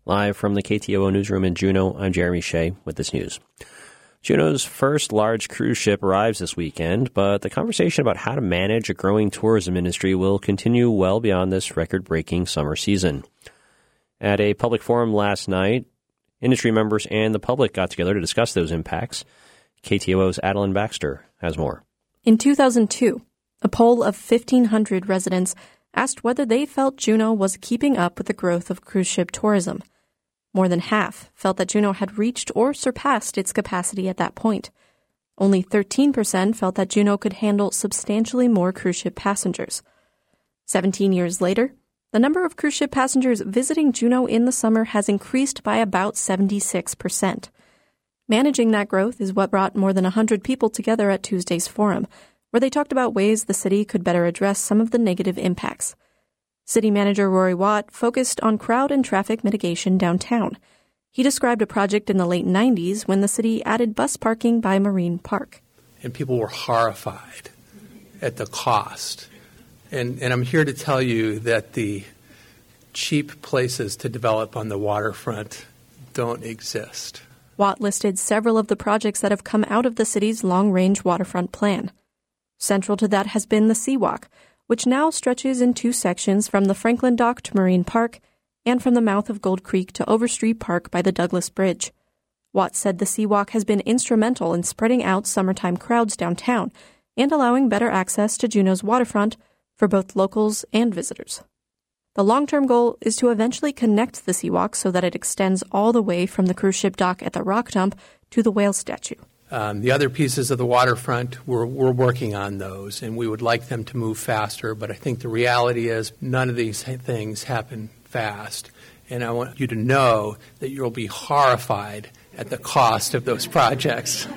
Live from the KTOO newsroom in Juneau, I'm Jeremy Shea with this news. Juneau's first large cruise ship arrives this weekend, but the conversation about how to manage a growing tourism industry will continue well beyond this record-breaking summer season. At a public forum last night, industry members and the public got together to discuss those impacts. KTOO's Adeline Baxter has more. In 2002, a poll of 1,500 residents asked whether they felt Juneau was keeping up with the growth of cruise ship tourism. More than half felt that Juneau had reached or surpassed its capacity at that point. Only 13% felt that Juneau could handle substantially more cruise ship passengers. 17 years later, the number of cruise ship passengers visiting Juneau in the summer has increased by about 76%. Managing that growth is what brought more than 100 people together at Tuesday's forum, where they talked about ways the city could better address some of the negative impacts. City Manager Rory Watt focused on crowd and traffic mitigation downtown. He described a project in the late 90s when the city added bus parking by Marine Park. And people were horrified at the cost. And I'm here to tell you that the cheap places to develop on the waterfront don't exist. Watt listed several of the projects that have come out of the city's long-range waterfront plan. Central to that has been the Seawalk, which now stretches in two sections from the Franklin Dock to Marine Park and from the mouth of Gold Creek to Overstreet Park by the Douglas Bridge. Watt said the Seawalk has been instrumental in spreading out summertime crowds downtown and allowing better access to Juneau's waterfront for both locals and visitors. The long-term goal is to eventually connect the Seawalk so that it extends all the way from the cruise ship dock at the Rock Dump to the whale statue. The other pieces of the waterfront, we're working on those, and we would like them to move faster, but I think the reality is none of these things happen fast. And I want you to know that you'll be horrified at the cost of those projects.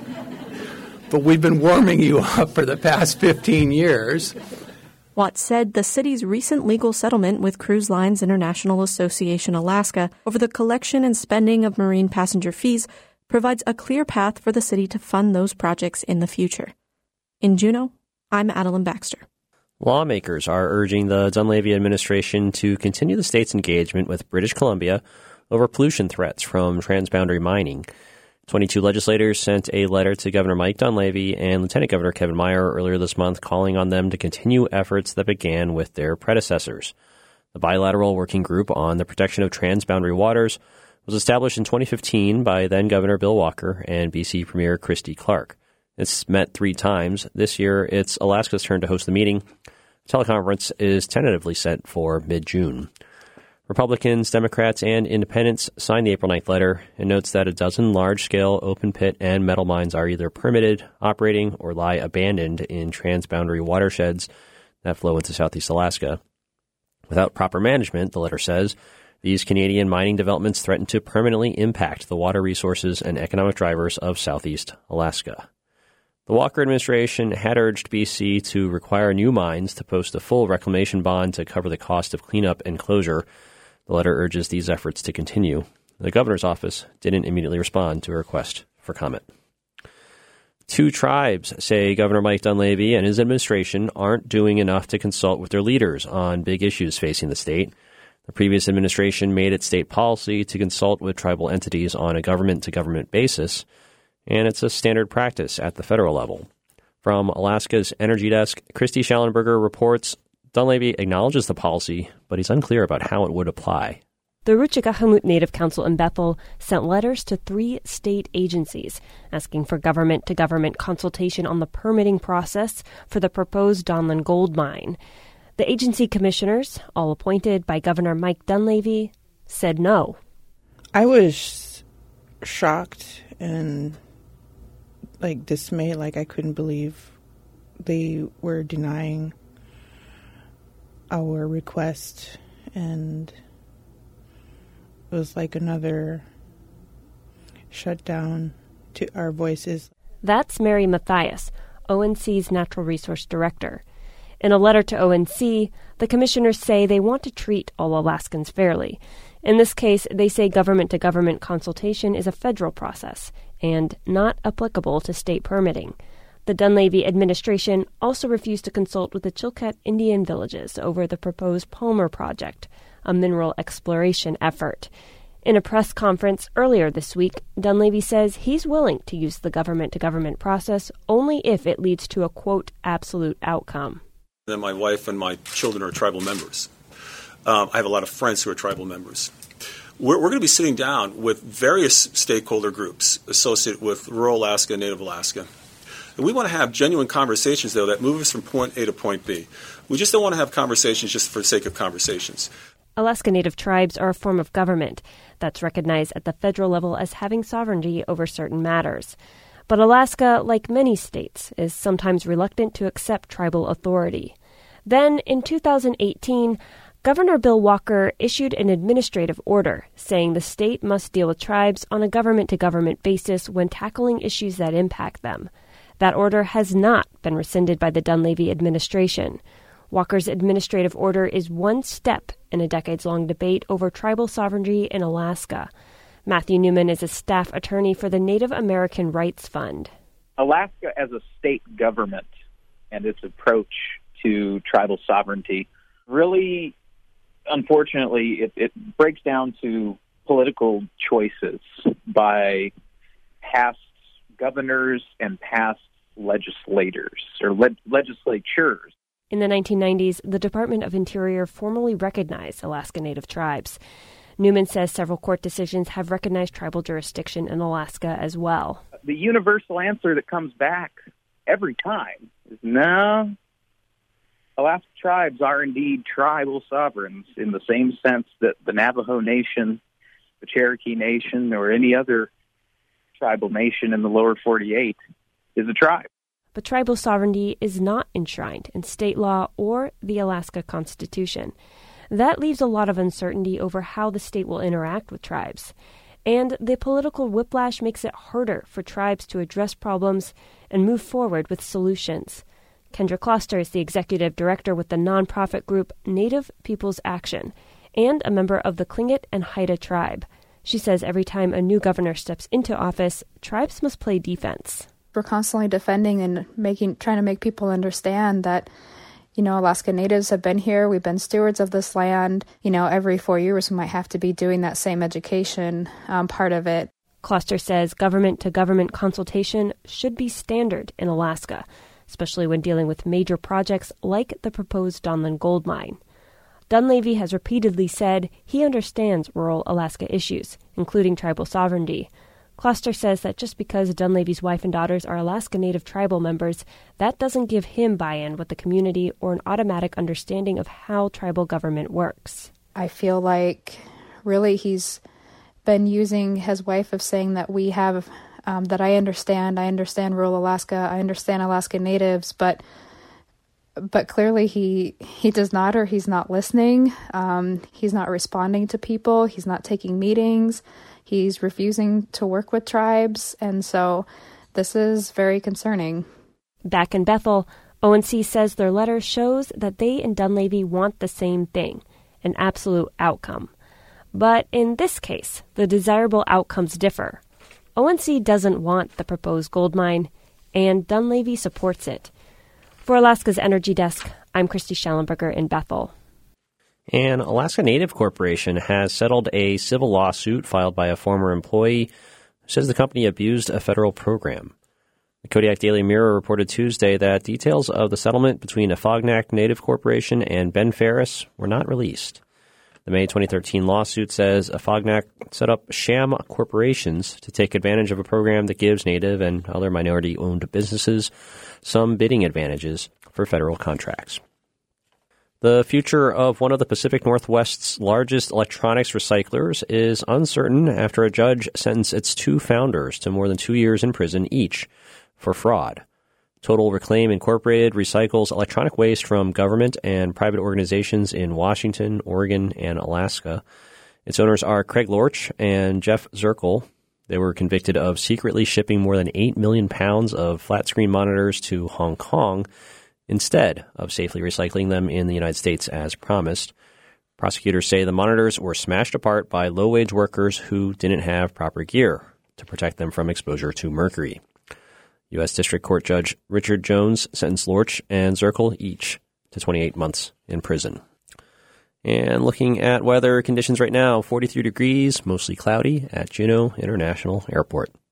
But we've been warming you up for the past 15 years. Watt said the city's recent legal settlement with Cruise Lines International Association Alaska over the collection and spending of marine passenger fees provides a clear path for the city to fund those projects in the future. In Juneau, I'm Adeline Baxter. Lawmakers are urging the Dunleavy administration to continue the state's engagement with British Columbia over pollution threats from transboundary mining. 22 legislators sent a letter to Governor Mike Dunleavy and Lieutenant Governor Kevin Meyer earlier this month calling on them to continue efforts that began with their predecessors. The bilateral working group on the protection of transboundary waters was established in 2015 by then-Governor Bill Walker and BC Premier Christy Clark. It's met 3 times. This year, it's Alaska's turn to host the meeting. The teleconference is tentatively set for mid-June. Republicans, Democrats, and Independents signed the April 9th letter and notes that a dozen large-scale open-pit and metal mines are either permitted, operating, or lie abandoned in transboundary watersheds that flow into southeast Alaska. Without proper management, the letter says, these Canadian mining developments threaten to permanently impact the water resources and economic drivers of southeast Alaska. The Walker administration had urged BC to require new mines to post a full reclamation bond to cover the cost of cleanup and closure. The letter urges these efforts to continue. The governor's office didn't immediately respond to a request for comment. 2 tribes say Governor Mike Dunleavy and his administration aren't doing enough to consult with their leaders on big issues facing the state. The previous administration made it state policy to consult with tribal entities on a government-to-government basis, and it's a standard practice at the federal level. From Alaska's Energy Desk, Christy Schallenberger reports Dunleavy acknowledges the policy, but he's unclear about how it would apply. The Rutshikahumut Native Council in Bethel sent letters to 3 state agencies asking for government-to-government consultation on the permitting process for the proposed Donlin gold mine. The agency commissioners, all appointed by Governor Mike Dunleavy, said no. I was shocked and dismayed, I couldn't believe they were denying our request, and it was like another shutdown to our voices. That's Mary Mathias, ONC's Natural Resource Director. In a letter to ONC, the commissioners say they want to treat all Alaskans fairly. In this case, they say government-to-government consultation is a federal process and not applicable to state permitting. The Dunleavy administration also refused to consult with the Chilkat Indian villages over the proposed Palmer project, a mineral exploration effort. In a press conference earlier this week, Dunleavy says he's willing to use the government-to-government process only if it leads to a, quote, absolute outcome. Then my wife and my children are tribal members. I have a lot of friends who are tribal members. We're going to be sitting down with various stakeholder groups associated with rural Alaska and Native Alaska. And we want to have genuine conversations, though, that move us from point A to point B. We just don't want to have conversations just for the sake of conversations. Alaska Native tribes are a form of government that's recognized at the federal level as having sovereignty over certain matters. But Alaska, like many states, is sometimes reluctant to accept tribal authority. Then, in 2018, Governor Bill Walker issued an administrative order saying the state must deal with tribes on a government-to-government basis when tackling issues that impact them. That order has not been rescinded by the Dunleavy administration. Walker's administrative order is one step in a decades-long debate over tribal sovereignty in Alaska. Matthew Newman is a staff attorney for the Native American Rights Fund. Alaska as a state government and its approach to tribal sovereignty really, unfortunately, it breaks down to political choices by past governors and past legislators or legislatures. In the 1990s, the Department of Interior formally recognized Alaska Native tribes. Newman says several court decisions have recognized tribal jurisdiction in Alaska as well. The universal answer that comes back every time is no. Alaska tribes are indeed tribal sovereigns in the same sense that the Navajo Nation, the Cherokee Nation, or any other tribal nation in the lower 48 is a tribe. But tribal sovereignty is not enshrined in state law or the Alaska Constitution. That leaves a lot of uncertainty over how the state will interact with tribes. And the political whiplash makes it harder for tribes to address problems and move forward with solutions. Kendra Kloster is the executive director with the nonprofit group Native People's Action and a member of the Tlingit and Haida tribe. She says every time a new governor steps into office, tribes must play defense. We're constantly defending and trying to make people understand that, Alaska Natives have been here. We've been stewards of this land. Every 4 years we might have to be doing that same education part of it. Kloster says government-to-government consultation should be standard in Alaska, especially when dealing with major projects like the proposed Donlin gold mine. Dunleavy has repeatedly said he understands rural Alaska issues, including tribal sovereignty. Kloster says that just because Dunleavy's wife and daughters are Alaska Native tribal members, that doesn't give him buy-in with the community or an automatic understanding of how tribal government works. I feel like really he's been using his wife of saying that we have, that I understand rural Alaska, I understand Alaska Natives, but clearly he does not, or he's not listening. He's not responding to people. He's not taking meetings. He's refusing to work with tribes, and so this is very concerning. Back in Bethel, ONC says their letter shows that they and Dunleavy want the same thing, an absolute outcome. But in this case, the desirable outcomes differ. ONC doesn't want the proposed gold mine, and Dunleavy supports it. For Alaska's Energy Desk, I'm Christy Schellenberger in Bethel. An Alaska Native Corporation has settled a civil lawsuit filed by a former employee who says the company abused a federal program. The Kodiak Daily Mirror reported Tuesday that details of the settlement between Afognak Native Corporation and Ben Ferris were not released. The May 2013 lawsuit says Afognak set up sham corporations to take advantage of a program that gives Native and other minority-owned businesses some bidding advantages for federal contracts. The future of one of the Pacific Northwest's largest electronics recyclers is uncertain after a judge sentenced its two founders to more than 2 years in prison each for fraud. Total Reclaim Incorporated recycles electronic waste from government and private organizations in Washington, Oregon, and Alaska. Its owners are Craig Lorch and Jeff Zirkle. They were convicted of secretly shipping more than 8 million pounds of flat-screen monitors to Hong Kong instead of safely recycling them in the United States as promised. Prosecutors say the monitors were smashed apart by low-wage workers who didn't have proper gear to protect them from exposure to mercury. U.S. District Court Judge Richard Jones sentenced Lorch and Zirkle each to 28 months in prison. And looking at weather conditions right now, 43 degrees, mostly cloudy at Juneau International Airport.